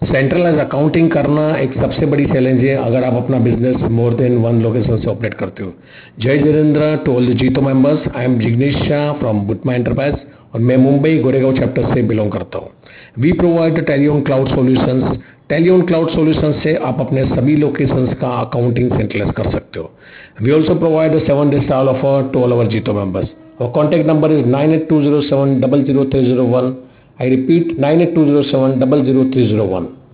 Centralise accounting करना एक सबसे बड़ी चैलेंज है अगर आप अपना business more than one location से ऑपरेट करते हो। जय जितेंद्र to all the JITO members, I am Jignesh Shah from Butma enterprise और मैं मुंबई गोरेगांव चैप्टर से बिलोंग करता हूँ। We provide Tally on cloud solutions. Tally on cloud solutions से आप अपने सभी लोकेशंस का अकाउंटिंग सेंट्रलाइज कर सकते हो। We also provide 7 days trial offer to all our JITO members. our contact number is 9820700301। I repeat 9820700301।